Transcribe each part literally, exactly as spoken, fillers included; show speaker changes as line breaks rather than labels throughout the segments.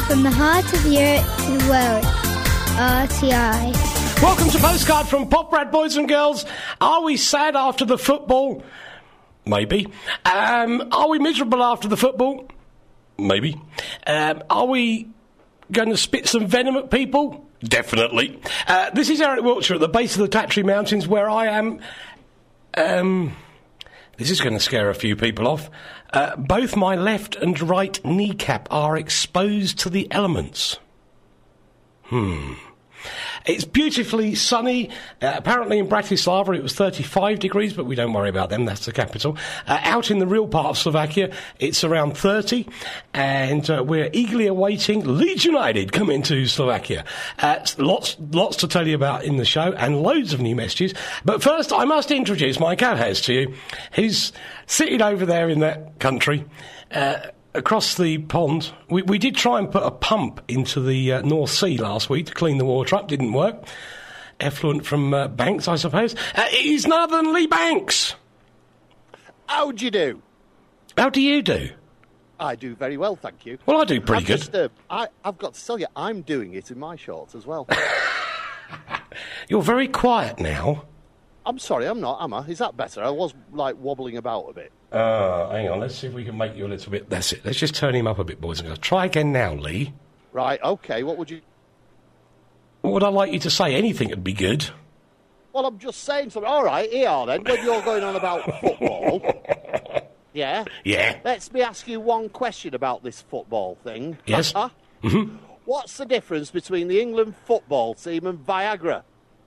From the heart of the earth to the world, R T I.
Welcome to Postcard from Pop Rad, boys and girls. Are we sad after the football? Maybe. Um, are we miserable after the football? Maybe. Um, are we going to spit some venom at people? Definitely. Uh, this is Eric Wiltshire at the base of the Tatry Mountains, where I am. Um, this is going to scare a few people off. Uh, both my left and right kneecap are exposed to the elements. Hmm. It's beautifully sunny. Uh, apparently in Bratislava it was thirty-five degrees, but we don't worry about them, that's the capital. Uh, out in the real part of Slovakia, it's around thirty, and uh, we're eagerly awaiting Leeds United coming to Slovakia. Uh, lots, lots to tell you about in the show, and loads of new messages. But first, I must introduce my co-host to you. He's sitting over there in that country. Uh, Across the pond, we, we did try and put a pump into the uh, North Sea last week to clean the water up. Didn't work. Effluent from uh, Banks, I suppose. Uh, he's none other than Lee Banks.
How do you do?
How do you do?
I do very well, thank you.
Well, I do pretty
I've
good.
Just, uh, I, I've got to tell you, I'm doing it in my shorts as well.
You're very quiet now.
I'm sorry, I'm not, am I? Is that better? I was, like, wobbling about a bit.
Uh, hang on, let's see if we can make you a little bit... That's it. Let's just turn him up a bit, boys and girls. Try again now, Lee.
Right, OK, what would you...
What would I like you to say? Anything would be good.
Well, I'm just saying something. All right, here then, when you're going on about football... Yeah?
Yeah.
Let me ask you one question about this football thing.
Yes? Mm-hmm.
What's the difference between the England football team and Viagra?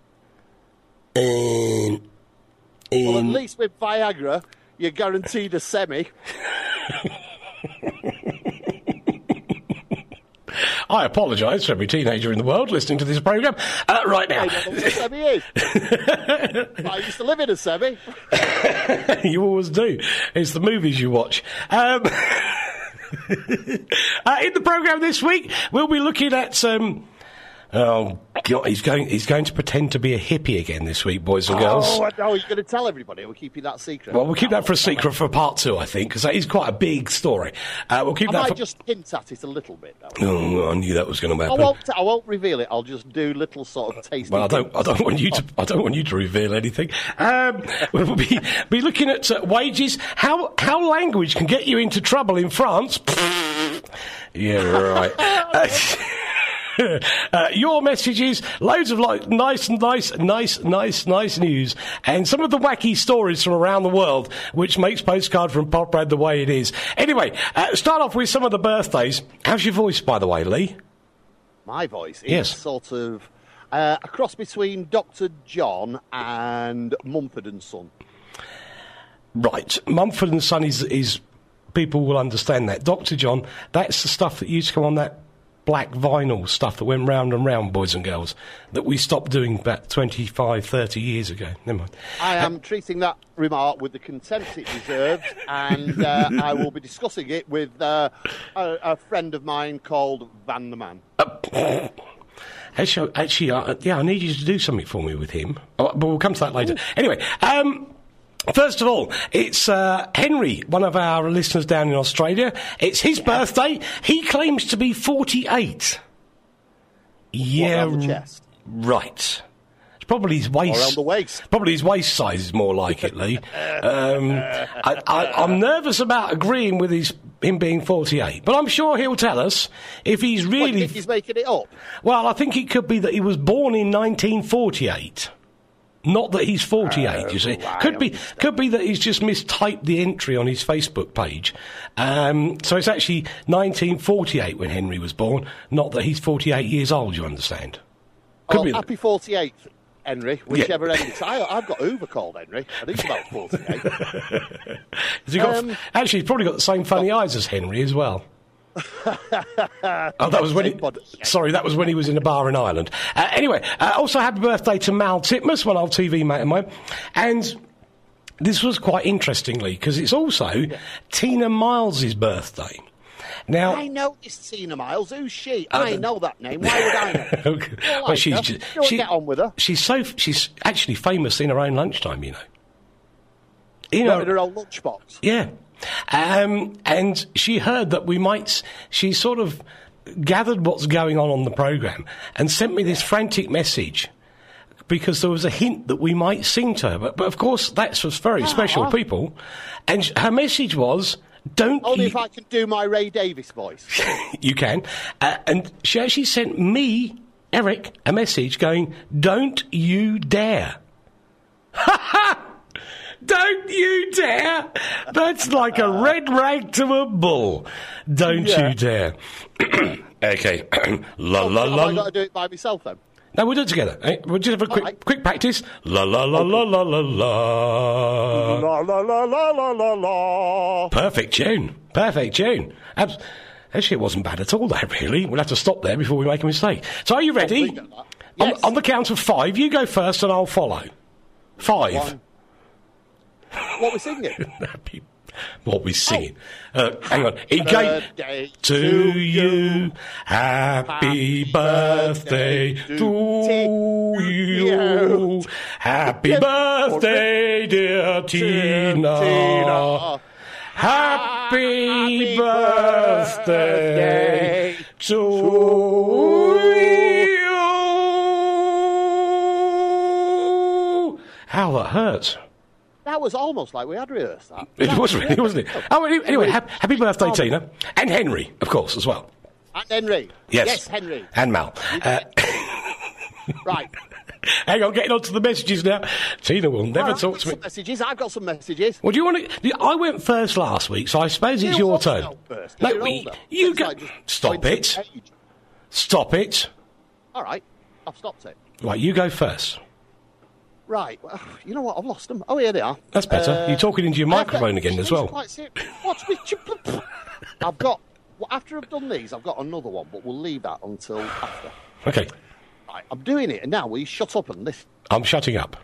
Um, um,
Well, at least with Viagra, you're guaranteed a semi.
I apologise for every teenager in the world listening to this programme uh, right now.
I don't know what a semi is. I used to live in a semi.
You always do. It's the movies you watch. Um, uh, in the programme this week, we'll be looking at... Um, Oh, God, he's going He's going to pretend to be a hippie again this week, boys and girls.
Oh, no, he's going to tell everybody. We'll keep you that secret.
Well, we'll keep that for a secret for part two, I think, because that is quite a big story. Uh, we'll keep
I
that
might
for...
just hint at it a little bit, though.
Oh, I knew that was going to
I
happen.
won't, I won't reveal it. I'll just do little sort of tasty
Well, I don't. I don't want you to. I don't want you to reveal anything. Um, we'll be be looking at uh, wages. How how language can get you into trouble in France? Yeah, right. uh, Uh, your messages, loads of like nice, nice, nice, nice, nice news, and some of the wacky stories from around the world, which makes Postcard from Pop Rad the way it is. Anyway, uh, start off with some of the birthdays. How's your voice, by the way, Lee?
My voice is
Yes.
sort of uh, a cross between Doctor John and Mumford and Son.
Right, Mumford and Son is, is people will understand that. Doctor John, that's the stuff that used to come on that black vinyl stuff that went round and round, boys and girls, that we stopped doing about twenty-five, thirty years ago. Never mind.
I am uh, treating that remark with the contempt it deserves, and uh, I will be discussing it with uh, a, a friend of mine called Van the Man.
Uh, actually, actually uh, yeah, I need you to do something for me with him. Oh, but we'll come to that later. Ooh. Anyway, um... First of all, it's uh, Henry, one of our listeners down in Australia. It's his yeah. birthday. He claims to be forty-eight. Yeah,
what, around the chest?
Right. It's probably his waist.
Or around the waist.
Probably his waist size is more like it, Lee. um, I, I, I'm nervous about agreeing with his him being forty-eight, but I'm sure he'll tell us if he's really.
What, do you think he's making it up?
Well, I think it could be that he was born in nineteen forty-eight. Not that he's forty-eight, uh, you see.
Right,
could be could be that he's just mistyped the entry on his Facebook page. Um, so it's actually nineteen forty-eight when Henry was born, not that he's forty-eight years old, you understand. Could
well,
be
happy forty-eighth, Henry, whichever yeah. end it's... I, I've got Hoover called Henry. I think he's about forty-eight.
Has he got,
um,
actually, he's probably got the same funny eyes as Henry as well. oh, that was when he, sorry, that was when he was in a bar in Ireland. Uh, anyway, uh, also happy birthday to Mal Titmus, one old T V mate of mine. And this was quite interestingly, because it's also yeah. Tina Miles' birthday. Now,
I know this Tina Miles. Who's she? Uh, I know that name. Why would I know?
okay.
Like
well, she's just, she,
get on with her.
She's so she's actually famous in her own lunchtime, you know. You
know,
know,
in her own lunchbox.
Yeah. Um, and she heard that we might, she sort of gathered what's going on on the programme and sent me this frantic message because there was a hint that we might sing to her. But, but of course, that's for very special people. And sh- her message was, don't
Only
you...
if I can do my Ray Davies voice.
You can. Uh, and she actually sent me, Eric, a message going, don't you dare. Don't you dare. That's like a red rag to a bull. Don't
Yeah.
you dare. Okay. La
Oh,
la
have
la.
I got to do it by myself then?
No, we'll do it together. eh? We'll just have a quick,
right.
quick practice. La la la la la la la.
La la la la la la la.
Perfect tune. Perfect tune. Abs- Actually, it wasn't bad at all, that, really. We'll have to stop there before we make a mistake. So, are you ready?
we get that.
On,
Yes.
on the count of five, you go first and I'll follow. Five.
One. What we singing?
Happy- What we singing? Uh, hang on. Engage
Birthday
to you. Happy birthday to you. Happy birthday, dear Tina.
Tina.
Happy birthday to you. How that hurts.
That was almost like we had rehearsed that.
It was really, wasn't it? Oh, any- anyway, hap- happy birthday, Tina. And Henry, of course, as well.
And Henry.
Yes.
Yes, Henry.
And Mal. Uh,
Right.
hang on, getting on to the messages now. Tina will never
I've
talk
got
to me.
some messages. I've got some messages.
Well, do you want to... I went first last week, so I suppose it's
You
your
also
turn.
go first, 'cause
No,
you're
we-
older.
you
It's
go...
like just
Stop
pointing
it.
at age.
Stop it.
All right. I've stopped it.
Right, you go first.
Right. Well, you know what? I've lost them. Oh, here they are.
That's better.
Uh,
You're talking into your
I've got-
microphone again as
it's
well.
quite serious. Watch me. I've got... Well, after I've done these, I've got another one, but we'll leave that until after.
Okay,
Right, I'm doing it, and now will you shut up and listen?
I'm shutting up.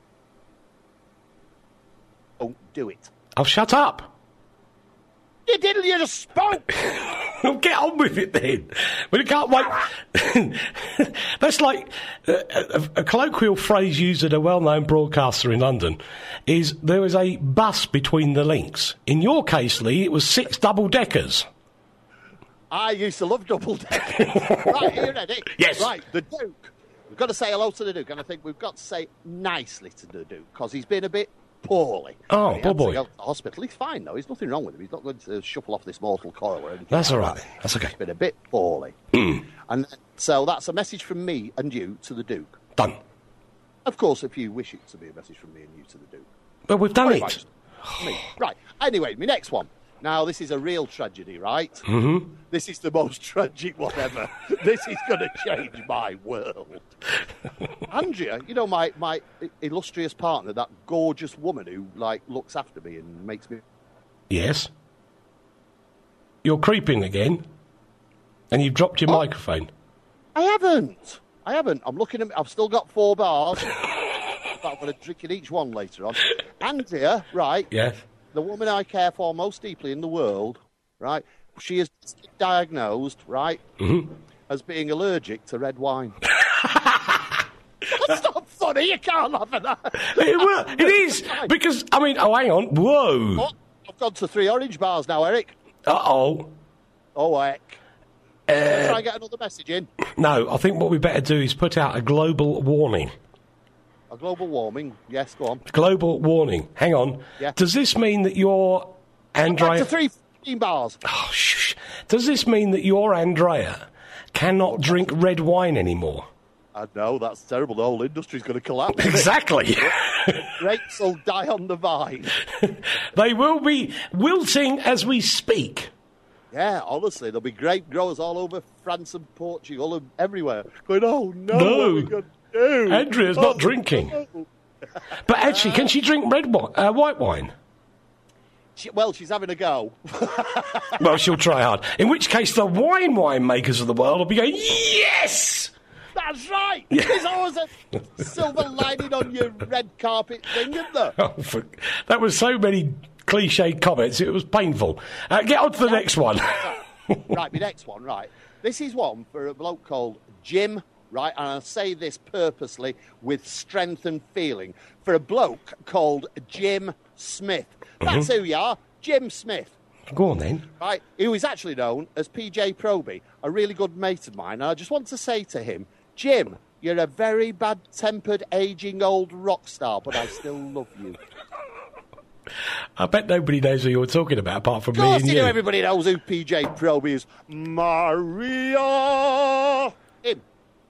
Don't do it.
I'll shut up.
You didn't, you just spoke!
Well, get on with it then. Well, you can't wait. That's like uh, a, a colloquial phrase used at a well-known broadcaster in London is there was a bus between the links. In your case, Lee, it was six double-deckers.
I used to love double deckers. Right, are you ready?
Yes.
Right, the Duke. We've got to say hello to the Duke, and I think we've got to say nicely to the Duke, because he's been a bit poorly.
Oh,
And he
poor
had to
boy.
go to the hospital. He's fine, though. There's nothing wrong with him. He's not going to shuffle off this mortal coil or anything.
That's
like
all right.
that.
That's okay.
He's been a bit poorly. And so that's a message from me and you to the Duke.
Done.
Of course, if you wish it to be a message from me and you to the Duke.
Well, we've done
Very
it.
much. Me. Right. Anyway, my next one. Now, this is a real tragedy, right? Mm-hmm. This is the most tragic one ever. This is going to change my world. Andrea, you know, my, my illustrious partner, that gorgeous woman who, like, looks after me and makes me...
Yes. You're creeping again, and you've dropped your
Oh.
microphone.
I haven't. I haven't. I'm looking at... I've still got four bars. I'm going to drink in each one later on. Andrea, right...
Yes.
The woman I care for most deeply in the world, right? She is diagnosed, right,
Mm-hmm.
as being allergic to red wine. That's not funny. You can't laugh at that.
It, will, it is, because, I mean, oh, hang on. Whoa.
Oh, I've gone to three orange bars now, Eric.
Uh-oh.
Oh, heck.
Uh,
Try and get another message in.
no, I think what we better do is put out a global warning.
A global warming. Yes, go on.
Global warning. Hang on.
Yeah.
Does this mean that your
Back
Andrea...
to three fifteen bars.
Oh, shh. Does this mean that your Andrea cannot drink red wine anymore?
I know, that's terrible. The whole industry's going to collapse.
Exactly.
Grapes will die on the vine.
They will be wilting as we speak.
Yeah, honestly, there'll be grape growers all over France and Portugal and everywhere going, oh, no,
No.
what are we going to do?
Andrea's
Oh,
not drinking.
no.
But actually, can she drink red wine, uh, white wine?
She, well, she's having a go.
Well, she'll try hard. In which case, the wine winemakers of the world will be going, yes!
That's right. There's always a silver lining on your red carpet thing, isn't there?
Oh, for, that was so many cliched comments, it was painful. Uh, get on to the next one.
Right, my next one, right. This is one for a bloke called Jim, right? And I say this purposely with strength and feeling. For a bloke called Jim Smith. That's who you are, Jim Smith.
Go on then.
Right, who is actually known as P J Proby, a really good mate of mine. And I just want to say to him, Jim, you're a very bad-tempered, ageing old rock star, but I still love you.
I bet nobody knows who you're talking about apart from
Of
me
course
and
you
you.
know everybody knows who P J Proby is. Maria! Him.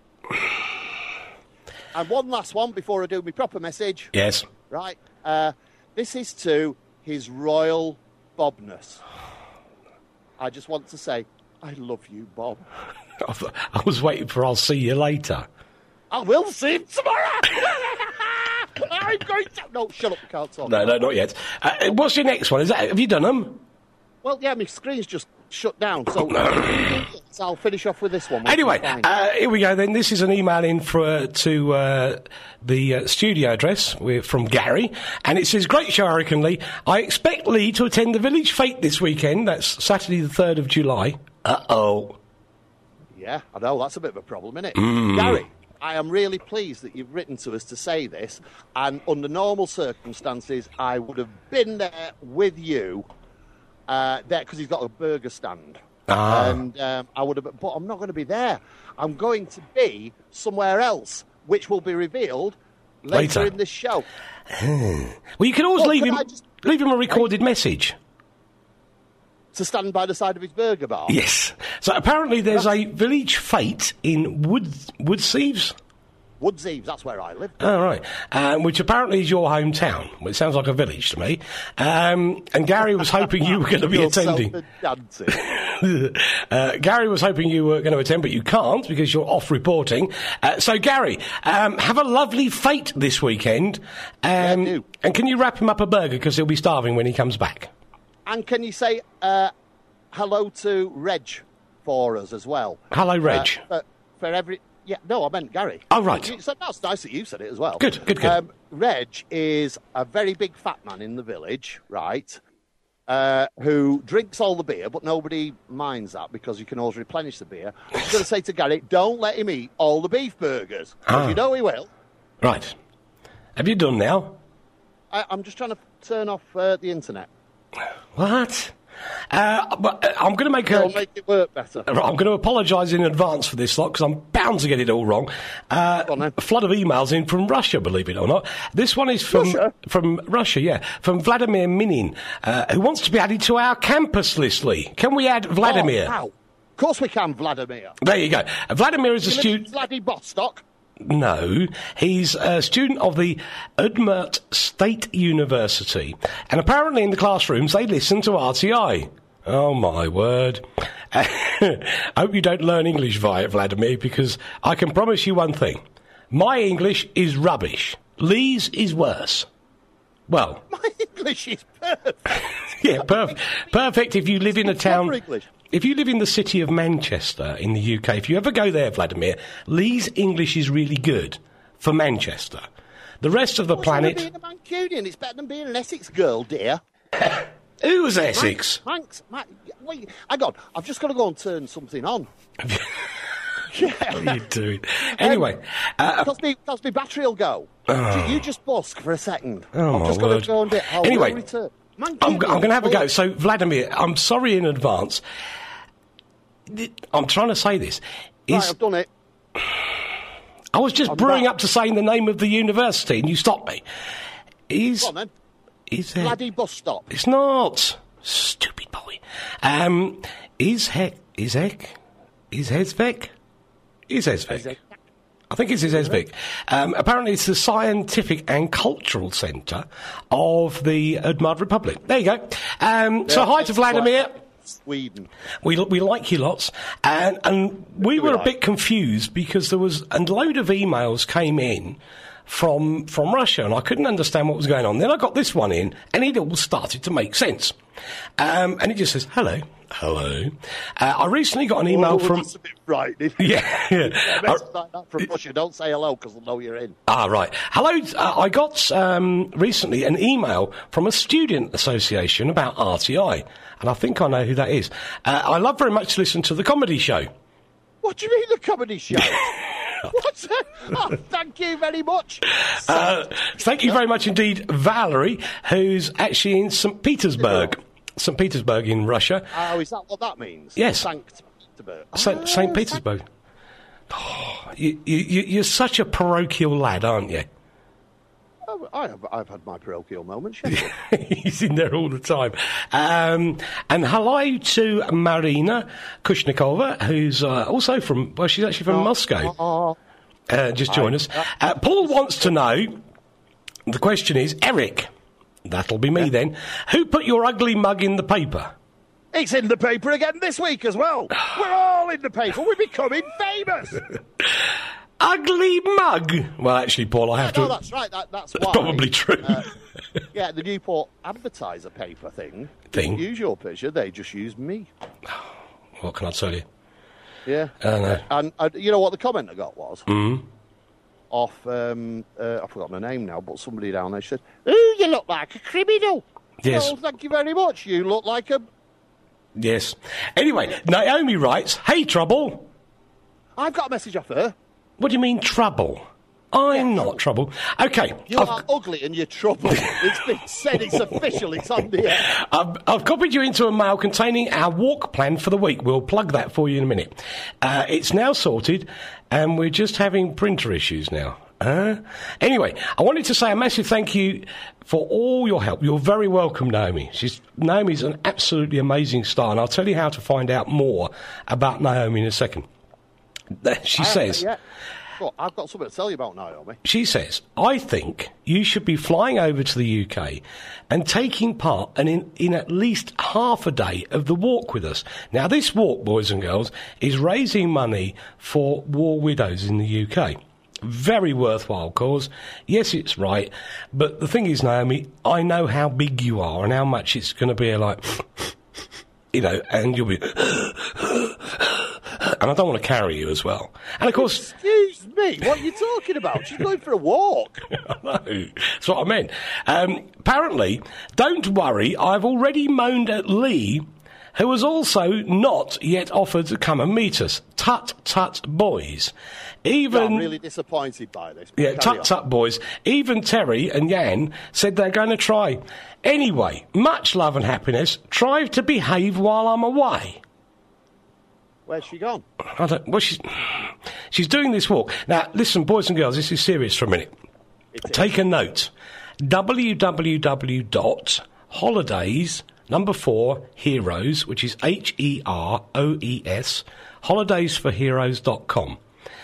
And one last one before I do my proper message.
Yes.
Right. Uh, this is to His Royal Bobness. I just want to say, I love you, Bob.
I th- I was waiting for I'll see you later.
I will see him tomorrow! I'm going to... No, shut up, you can't talk.
No, no, not yet. Uh, what's your next one? Is that? Have you done them?
Well, yeah, my screen's just shut down, so, so I'll finish off with this one.
Anyway, uh, here we go then. This is an email in for, uh, to uh, the uh, studio address We're from Gary, and it says, great show, Eric and Lee. I expect Lee to attend the Village Fete this weekend. That's Saturday the third of July. Uh-oh.
Yeah, I know, that's a bit of a problem, isn't it?
Mm.
Gary, I am really pleased that you've written to us to say this, and under normal circumstances, I would have been there with you, uh, there, because he's got a burger stand.
Ah.
And um, I would have, but I'm not going to be there. I'm going to be somewhere else, which will be revealed later,
Later.
in this show.
Well, you can always
Well,
leave
can
him,
I just-
leave him a recorded message.
To stand by the side of his burger bar.
Yes. So apparently there's a Village Fete in Wood Woodseaves.
Woods Eves, that's where I live.
Oh, right. Um, which apparently is your hometown. Well, it sounds like a village to me. Um, and Gary was hoping you were going to be attending. uh, Gary was hoping you were going to attend, but you can't because you're off reporting. Uh, so, Gary, um, have a lovely fete this weekend. Um,
Yeah, do.
And can you wrap him up a burger because he'll be starving when he comes back?
And can you say uh, hello to Reg for us as well?
Hello, Reg.
Uh, for, for every... Yeah, no, I meant Gary.
Oh, right.
You said, that's nice that you said it as well.
Good, good, good.
Um, Reg is a very big fat man in the village, right, uh, who drinks all the beer, but nobody minds that because you can always replenish the beer. I was going to say to Gary, don't let him eat all the beef burgers.
Ah.
If you know he will.
Right. Have you done now?
I, I'm just trying to turn off uh, the internet.
What? Uh, but uh, I'm going to make a...
It'll make it work better.
I'm going to apologise in advance for this lot because I'm bound to get it all wrong. Uh,
Go on, then.
a flood of emails in from Russia, believe it or not. This one is from
Russia?
from Russia, yeah, from Vladimir Minin, uh, who wants to be added to our campus list. Lee, can we add Vladimir?
Oh, wow. Of course we can, Vladimir.
There you go. Uh, Vladimir is a
You live in
student.
Vladivostok.
No, he's a student of the Udmurt State University, and apparently in the classrooms they listen to R T I. Oh, my word. I hope you don't learn English via it, Vladimir, because I can promise you one thing. My English is rubbish. Lee's is worse. Well,
My English is perfect.
yeah, perf- perfect if you live in a town...
Proper English.
If you live in the city of Manchester in the U K, if you ever go there, Vladimir, Lee's English is really good for Manchester. The rest of the
What's wrong with
planet...
being a Mancunian? It's better than being an Essex girl, dear.
Who was Essex?
Thanks. Mac, wait, hang on. I've just got to go and turn something on.
What are you doing? Anyway, uh,
Because my, because my battery will go.
Oh.
You just busk for a second.
Oh,
I've
my
just
word.
got to go and do it. I'll
Anyway,
return.
I'm, I'm going to have a go. So, Vladimir, I'm sorry in advance. I'm trying to say this.
Right,
Is,
I've done it.
I was just
I'm
brewing
back.
up to saying the name of the university, and you stopped me. Is
Go on then.
is there?
Bloody bus stop.
It's not. Stupid boy. Um, is Heck? Is Heck? Is Hezvek? Is Hezvek? I think it's Hezvik. Um, apparently, it's the Scientific and Cultural Centre of the Udmurt Republic. There you go. Um, so, hi to Vladimir.
Sweden.
We we like you lots, and and we
Do we
were a
like?
bit confused because there was a load of emails came in from from Russia, and I couldn't understand what was going on. Then I got this one in, and it all started to make sense. Um, and it just says, "Hello, hello." Uh, I recently got an email
Oh,
from.
that's a bit frightening.
Yeah, yeah.
A
I-
message like that from Russia. Don't say hello because they'll know you're in.
Ah, right. Hello. Uh, I got um, recently an email from a student association about R T I, and I think I know who that is. Uh, I love very much to listen to the comedy show.
What do you mean, the comedy show? What? Oh, thank you very much.
Uh, thank you very much indeed, Valerie, who's actually in Saint Petersburg. Saint Petersburg in Russia.
Oh, is that what that means?
Yes.
Sankt Petersburg.
Saint
Oh,
Saint Petersburg. Oh, you, you, you- you're such a parochial lad, aren't you?
Oh, I have, I've had my parochial moments, yes.
He's in there all the time. Um, and hello to Marina Kushnikova, who's uh, also from, well, she's actually from Moscow.
Oh,
Uh, just join us. Uh, Paul wants to know, the question is, Eric, that'll be me then, who put your ugly mug in the paper?
it's in the paper again this week as well. We're all in the paper. We're becoming famous.
Ugly mug? Well, actually, Paul, I have
No,
to...
that's right. That, that's
That's
why.
probably true.
Uh, yeah, the Newport advertiser paper thing.
Thing?
Use your picture. They just use me.
What can I tell you?
Yeah.
I don't know.
And uh, you know what the comment I got was?
Mm.
Off, um, uh, I've forgotten her name now, but somebody down there said, "Ooh, you look like a criminal."
Yes.
Well, thank you very much. You look like a...
Yes. Anyway, Naomi writes, hey, Trouble.
I've got a message off her.
What do you mean, trouble? I'm not trouble. Okay.
You
I've,
are ugly and you're trouble. It's been said, it's official, it's on the air.
I've, I've copied you into a mail containing our walk plan for the week. We'll plug that for you in a minute. Uh, it's now sorted, and we're just having printer issues now. Uh, anyway, I wanted to say a massive thank you for all your help. You're very welcome, Naomi. She's, Naomi's an absolutely amazing star, and I'll tell you how to find out more about Naomi in a second. She
I
says...
Yeah. Well, I've got something to tell you about Naomi.
She says, I think you should be flying over to the U K and taking part in, in, in at least half a day of the walk with us. Now, this walk, boys and girls, is raising money for war widows in the U K. Very worthwhile cause. Yes, it's right. But the thing is, Naomi, I know how big you are and how much it's going to be like, you know, and you'll be... And I don't want to carry you as well. And of course...
Excuse me, what are you talking about? She's going for a walk.
I know. That's what I meant. Um, apparently, don't worry, I've already moaned at Lee, who has also not yet offered to come and meet us. Tut, tut, boys. Even...
I'm really disappointed by this.
Yeah,
Carry
tut,
on.
tut, boys. Even Terry and Jan said they're going to try. Anyway, much love and happiness. Try to behave while I'm away.
Where's she gone?
I don't... Well, she's... She's doing this walk. Now, listen, boys and girls, this is serious for a minute.
It is.
Take a note. www dot holidays, number four, heroes, which is H E R O E S, holidays for heroes dot com.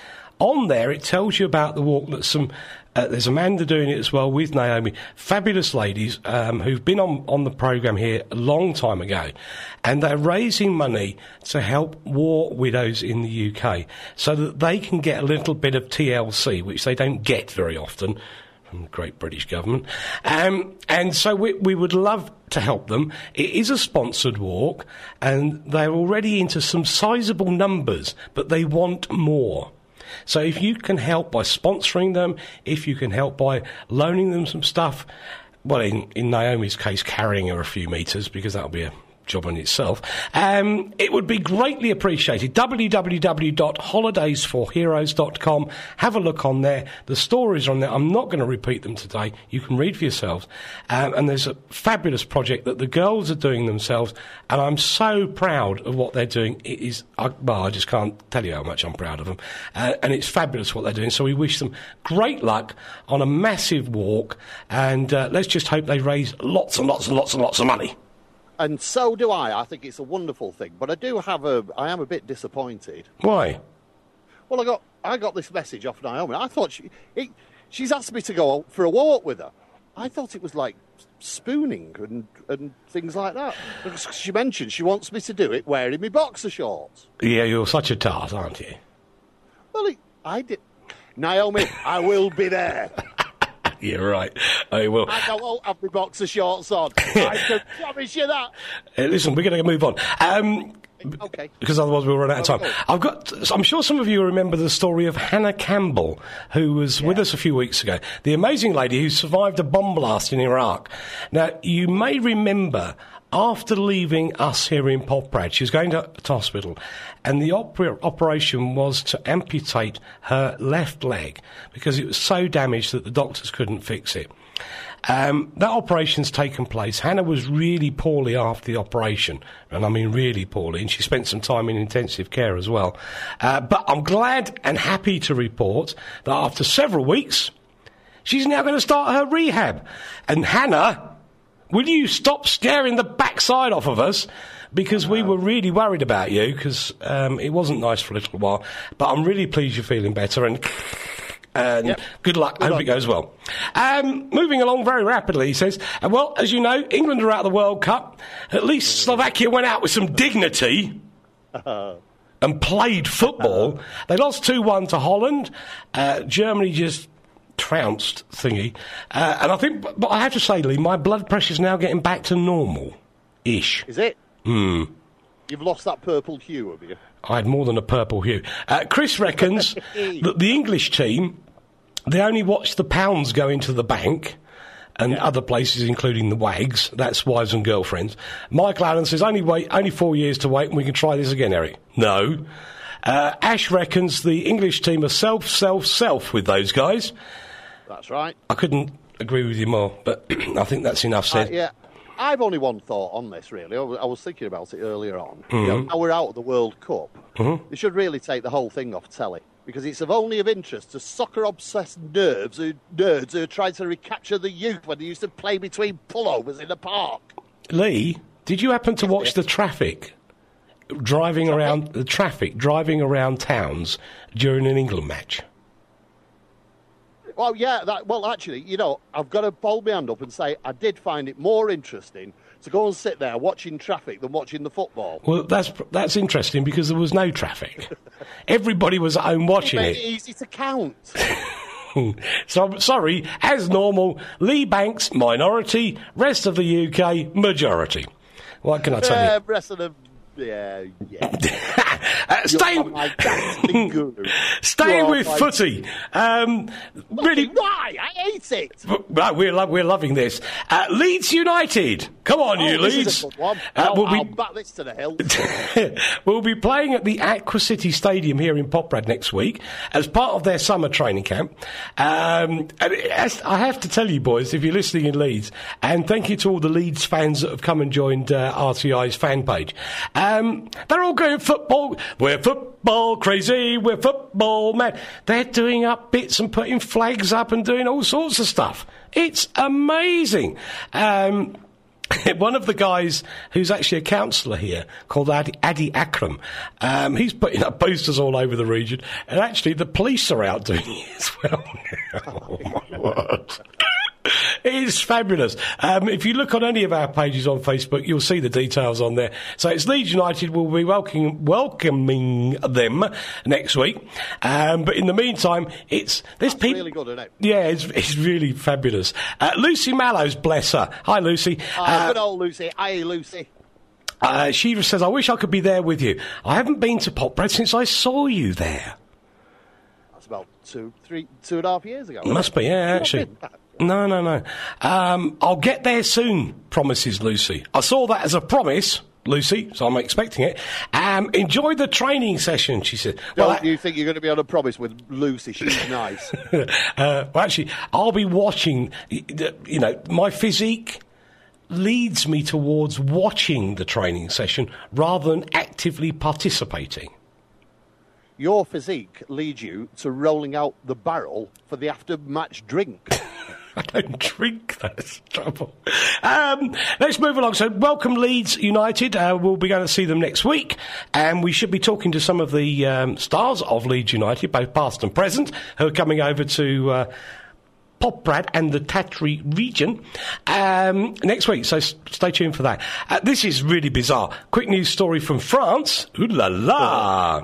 On there, it tells you about the walk that some... Uh, there's Amanda doing it as well with Naomi. Fabulous ladies um, who've been on, on the programme here a long time ago. And they're raising money to help war widows in the U K so that they can get a little bit of T L C, which they don't get very often from the great British government. Um, and so we, we would love to help them. It is a sponsored walk, and they're already into some sizable numbers, but they want more. So if you can help by sponsoring them, if you can help by loaning them some stuff, well, in, in Naomi's case, carrying her a few metres, because that'll be a job in itself, um, it would be greatly appreciated. www dot holidays for heroes dot com. Have a look on there. The stories are on there. I'm not going to repeat them today. You can read for yourselves. Um, and there's a fabulous project that the girls are doing themselves, and I'm so proud of what they're doing. It is, I, well, I just can't tell you how much I'm proud of them. Uh, and it's fabulous what they're doing. So we wish them great luck on a massive walk, and uh, let's just hope they raise lots and lots and lots and lots of money.
And so do I. I think it's a wonderful thing. But I do have a... I am a bit disappointed.
Why?
Well, I got I got this message off Naomi. I thought she... It, she's asked me to go out for a walk with her. I thought it was like spooning and, and things like that. Because she mentioned she wants me to do it wearing my boxer shorts.
Yeah, you're such a tart, aren't you?
Well, it, I did... Naomi, I will be there.
You're right. I will.
I won't have my boxer shorts on. I can promise you that.
Uh, listen, we're going to move on. Um,
Okay.
Because otherwise we'll run out of time. I've got. I'm sure some of you remember the story of Hannah Campbell, who was yeah. with us a few weeks ago. The amazing lady who survived a bomb blast in Iraq. Now, you may remember, after leaving us here in Poprad, she was going to, to hospital, and the op- operation was to amputate her left leg because it was so damaged that the doctors couldn't fix it. Um, that operation's taken place. Hannah was really poorly after the operation, and I mean really poorly, and she spent some time in intensive care as well. Uh, but I'm glad and happy to report that after several weeks, she's now going to start her rehab. And Hannah, will you stop scaring the backside off of us? Because we were really worried about you, because um, it wasn't nice for a little while. But I'm really pleased you're feeling better, and, and yep. good luck. Good Hope on. It goes well. Um, moving along very rapidly, he says, uh, well, as you know, England are out of the World Cup. At least Slovakia went out with some dignity and played football. They lost two one to Holland. Uh, Germany just trounced thingy. Uh, and I think, but I have to say, Lee, my blood pressure's now getting back to normal-ish.
Is it?
Hmm.
You've lost that purple hue, have you?
I had more than a purple hue. Uh, Chris reckons that the English team, they only watch the pounds go into the bank and yeah. other places, including the WAGs. That's wives and girlfriends. Michael Allen says, only wait, only four years to wait and we can try this again, Eric. No. Uh, Ash reckons the English team are self, self, self with those guys.
That's right.
I couldn't agree with you more, but I think that's enough said.
Uh, yeah. I've only one thought on this, really. I was, I was thinking about it earlier on. Mm-hmm. You know, now we're out of the World Cup, mm-hmm. they should really take the whole thing off telly, because it's of only of interest to soccer-obsessed nerds who, nerds who are trying to recapture the youth when they used to play between pullovers in the park.
Lee, did you happen to watch the traffic driving traffic? around the traffic driving around towns during an England match?
Well, yeah, that, well, actually, you know, I've got to hold my hand up and say I did find it more interesting to go and sit there watching traffic than watching the football.
Well, that's that's interesting because there was no traffic. Everybody was at home watching
it.
It.
Easy to count.
So, sorry, as normal, Lee Banks, minority, rest of the U K, majority. What can I tell
uh,
you?
Rest of the... Yeah, yeah.
uh, staying staying with footy. Um, really,
why? I hate it.
Right, we're lo- we're loving this. Uh, Leeds United. Come on,
oh,
you
this
Leeds.
Is a good one.
Uh,
I'll,
we'll
I'll
be...
bat this to the hill.
We'll be playing at the Aqua City Stadium here in Poprad next week as part of their summer training camp. Um, and it, I have to tell you, boys, if you're listening in Leeds, and thank you to all the Leeds fans that have come and joined uh, R T I's fan page. Um, they're all going football. We're football crazy. We're football mad. They're doing up bits and putting flags up and doing all sorts of stuff. It's amazing. Um, one of the guys who's actually a councillor here, called Adi, Adi Akram, um, he's putting up posters all over the region, and actually the police are out doing it as well. Oh, my word. It is fabulous. Um, if you look on any of our pages on Facebook, you'll see the details on there. So it's Leeds United. We'll be welcoming, welcoming them next week. Um, but in the meantime, it's this
That's
people.
Really good, isn't it?
Yeah, it's, it's really fabulous. Uh, Lucy Mallows, bless her. Hi, Lucy.
Oh,
uh,
good old Lucy. Hi, Lucy.
Uh, she says, "I wish I could be there with you. I haven't been to Poprad since I saw you there."
That's about two, three, two and a half years ago.
Must be, yeah, actually. No, no, no. Um, I'll get there soon, promises Lucy. I saw that as a promise, Lucy, so I'm expecting it. Um, enjoy the training session, she said.
Don't
well,
you think you're going to be on a promise with Lucy? She's nice.
uh, well, actually, I'll be watching, you know, my physique leads me towards watching the training session rather than actively participating.
Your physique leads you to rolling out the barrel for the after-match drink.
I don't drink, that's trouble. Um, let's move along. So, welcome Leeds United. Uh, we'll be going to see them next week, and we should be talking to some of the um, stars of Leeds United, both past and present, who are coming over to uh, Poprad and the Tatry region um, next week. So, s- stay tuned for that. Uh, this is really bizarre. Quick news story from France. Ooh la la.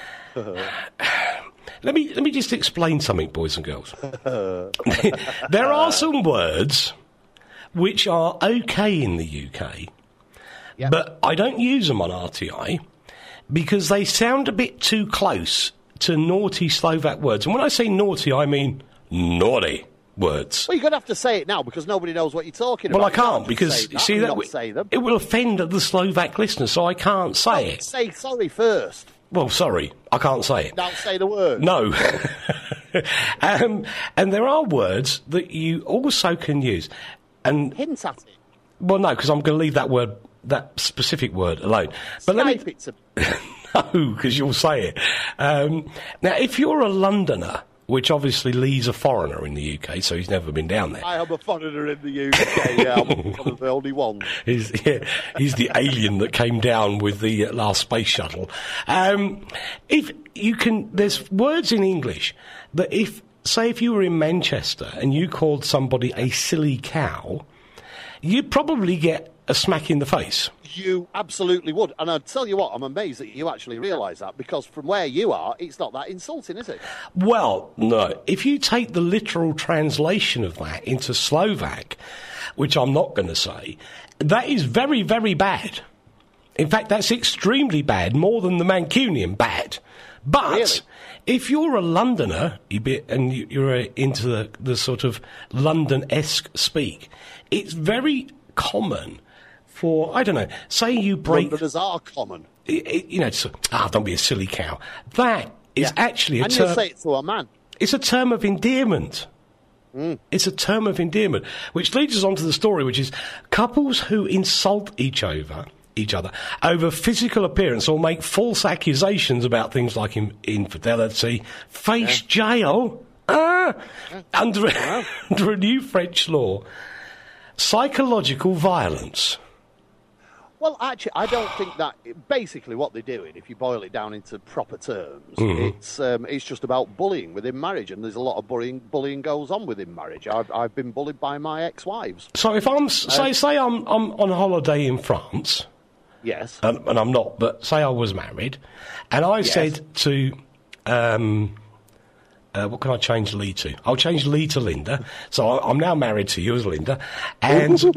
Let me let me just explain something, boys and girls. There are some words which are okay in the U K, yep. but I don't use them on R T I because they sound a bit too close to naughty Slovak words. And when I say naughty, I mean naughty words.
Well, you're going to have to say it now because nobody knows what you're talking
well,
about.
Well, I can't because
that
see that
w-
w-
say them.
It will offend the Slovak listeners, so I can't say
oh,
it.
Say sorry first.
Well, sorry, I can't say it.
Don't say the word.
No. um, and there are words that you also can use. And
Hint at it.
well, no, because I'm going to leave that word, that specific word alone. But let me.
Snipe it to-
No, because you'll say it. Um, now, if you're a Londoner, which obviously Lee's a foreigner in the U K, so he's never been down there.
I am a foreigner in the U K, yeah, I'm one of the only ones.
He's, yeah, he's the alien that came down with the uh, last space shuttle. Um, if you can, there's words in English that if, say if you were in Manchester and you called somebody a silly cow, you'd probably get a smack in the face.
You absolutely would. And I'll tell you what, I'm amazed that you actually realise that, because from where you are, it's not that insulting, is it?
Well, no. If you take the literal translation of that into Slovak, which I'm not going to say, that is very, very bad. In fact, that's extremely bad, more than the Mancunian bad. But
Really?
if you're a Londoner you be, and you- you're uh, into the, the sort of London-esque speak, it's very common for, I don't know, say you break...
Londoners are common.
It, it, you know, it's, ah, don't be a silly cow. That is
Yeah.
actually a
And
term...
you say it to a man.
It's a term of endearment.
Mm.
It's a term of endearment, which leads us on to the story, which is couples who insult each other, each other over physical appearance or make false accusations about things like in, infidelity face jail ah, under, under a new French law. Psychological violence.
Well, actually, I don't think that... Basically, what they're doing, if you boil it down into proper terms,
Mm-hmm.
it's um, it's just about bullying within marriage, and there's a lot of bullying bullying goes on within marriage. I've, I've been bullied by my ex-wives.
So if I'm, say, say I'm, I'm on holiday in France...
Yes.
Um, and I'm not, but say I was married, and I
Yes.
said to, um, uh, what can I change Lee to? I'll change Lee to Linda. So I, I'm now married to you as Linda, and
Oh,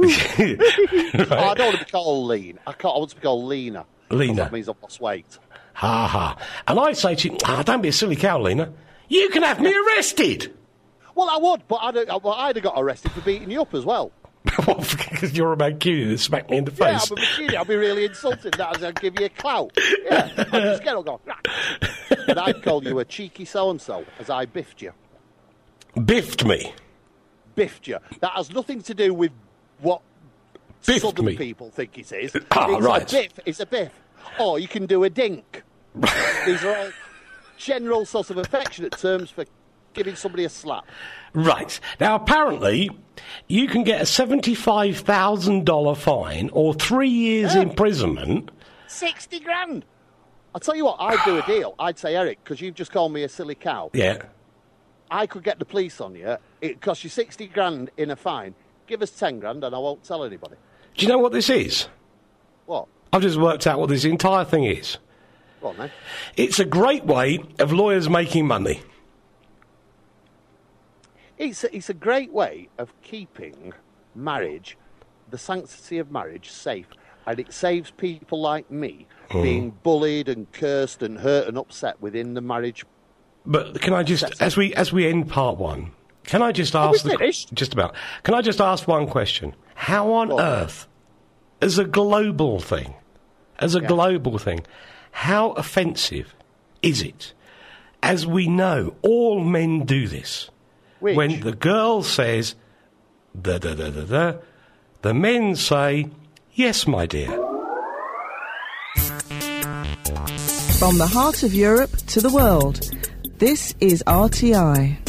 I don't want to be called lean. I, can't, I want to be called Lena.
Lena.
That means I've lost weight.
ha ha, and I say to you, ah, don't be a silly cow, Lena. You can have me arrested.
Well, I would, but I'd, well, I'd have got arrested for beating you up as well.
Because you're a Mancunian that smacked me in the
Yeah,
face.
I'm a machine. I'll be really insulted. That I'll give you a clout. Yeah, I'd just get up and go, "Rah." And I'd call you a cheeky so-and-so as I biffed you.
Biffed me.
Biffed you. That has nothing to do with what
Biffed
southern
me.
people think it is.
Ah,
it's
right.
a biff. It's a biff. Or you can do a dink. These are all general sorts of affectionate terms for giving somebody a slap.
Right. Now, apparently, you can get a seventy-five thousand dollars fine or three years
Yeah.
imprisonment.
sixty grand. I'll tell you what, I'd do a deal. I'd say, Eric, because you've just called me a silly cow,
Yeah.
I could get the police on you. It costs you sixty grand in a fine. Give us ten grand and I won't tell anybody.
Do you know what this is?
What?
I've just worked out what this entire thing is.
Go on, then.
It's a great way of lawyers making money.
It's a, it's a great way of keeping marriage, the sanctity of marriage, safe. And it saves people like me being bullied and cursed and hurt and upset within the marriage.
But can I just, as we as we end part one, can I just
Are we
ask the
finished?
just about? Can I just ask one question? How on
Go on.
earth, as a global thing, as a
Yeah.
global thing, how offensive is it? As we know, all men do this.
Which?
When the girl says, da da da da da, the men say, yes, my dear.
From the heart of Europe to the world, this is R T I.